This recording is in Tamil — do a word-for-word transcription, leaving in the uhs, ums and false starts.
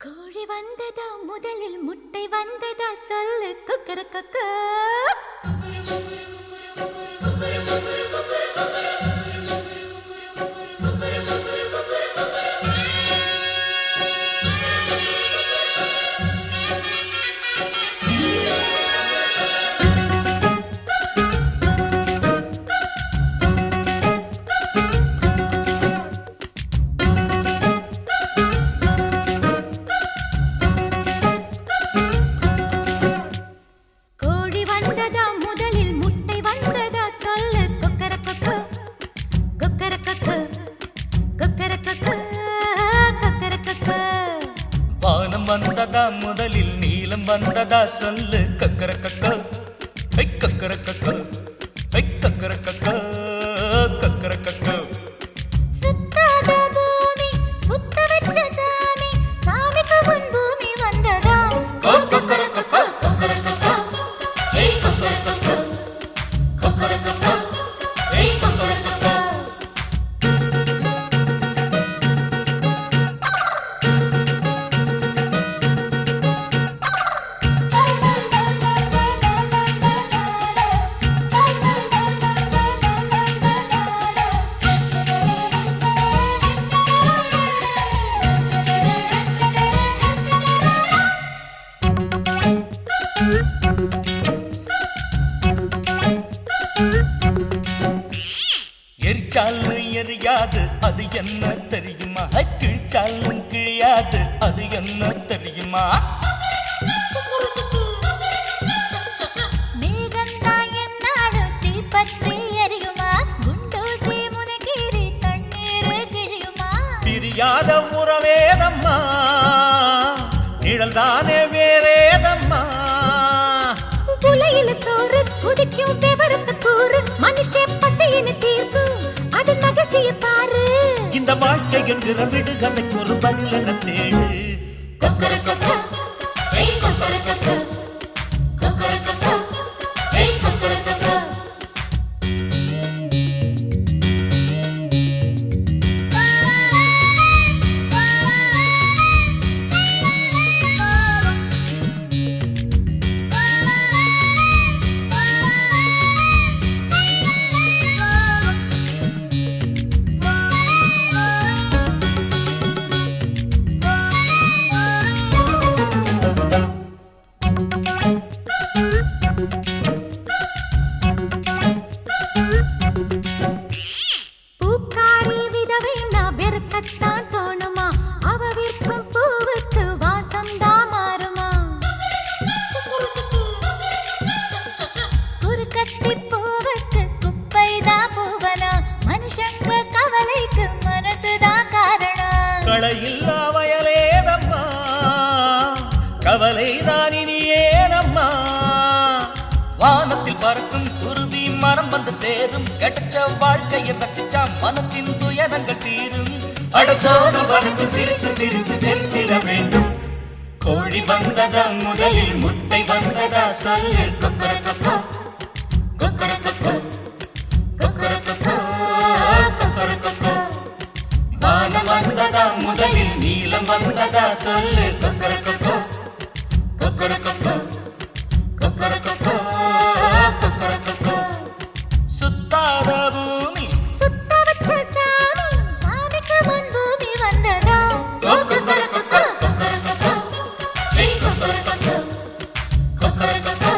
கோழி வந்ததா முதலில் முட்டை வந்ததா சொல்லு குக்கரக்கக்கு வந்ததா முதலில் நீலம் வந்ததா சொல்லு கக்கர கக்க ஐ கக்கர கக்க ஐ கக்கர கக்க கக்கர கக்க சுத்தாத பூமி சுத்த வெச்ச சாமி சாமிக்கு முன் பூமி வந்ததா கக்கர கக்க கக்கர கக்க ஐ கக்கர கக்க கக்கர கக்க ஐ கக்கர கக்க எரிச்சாலும் எரியாது அது என்ன தெரியுமா கிழிச்சாலும் கிழியாது அது என்ன தெரியுமா மேகந்தா என்னாலும் தீப்பற்றி எரியுமா குண்டூசி முனகீரி தண்ணீர் கிழியுமா பிரியாத உறவேதம்மா நிழல் தானே வேறேதம்மா புலையில சோறு குதிக்கும் பெவரத்து கூறு மனுஷ பசியின தீர்ப்பு அது மகிழ்ச்சியை பாரு இந்த வாழ்க்கை என்கிற விடுகதைக்கு ஒரு பதில் என தேடு கொக்கர கொக்க ஏய் கொக்கர கொக்க கொக்கர கொக்க ஏய் கொக்கர கொக்க பூக்காரி விதவை நான் வெறுக்கத்தான் தோணுமா அவ விற்கும் பூவுக்கு வாசம் தான் மாறுமா குறுக்கத்தி பூவுக்கு குப்பை தான் பூவனா மனுஷங்க கவலைக்கு மனசுதான் காரணம் களையில்லா வயலேதம்மா கவலை தான் இனி ஏனம்மா வானத்தில் பறக்கும் குருவி மனம் வந்து சேரும் கிடைச்ச வாழ்க்கையை ரசிச்சா மனசின் துயரங்கள் தீரும் அடசோன பறக்கும் சிரித்து சிரித்து செலுத்திட வேண்டும் கோழி வந்ததா முதலில் முட்டை வந்ததா சொல்லு கொக்கர கொக்கோ கொக்கர கொக்கோ கொக்கர கொக்கோ கொக்கர கொக்கோ வானம் வந்ததா முதலில் நீலம் வந்ததா சொல்லு கொக்கர கொக்கோ கொக்கர கொக்கோ கொக்கர கொக்கோ கொக்கர கொக்கோ சுத்தாத பூமி சுத்த வச்ச சாமி சாமிக்கு முன் பூமி வந்ததா கொக்கர கொக்கோ கொக்கர கொக்கோ ஏய் கொக்கர கொக்கோ கொக்கர கொக்கோ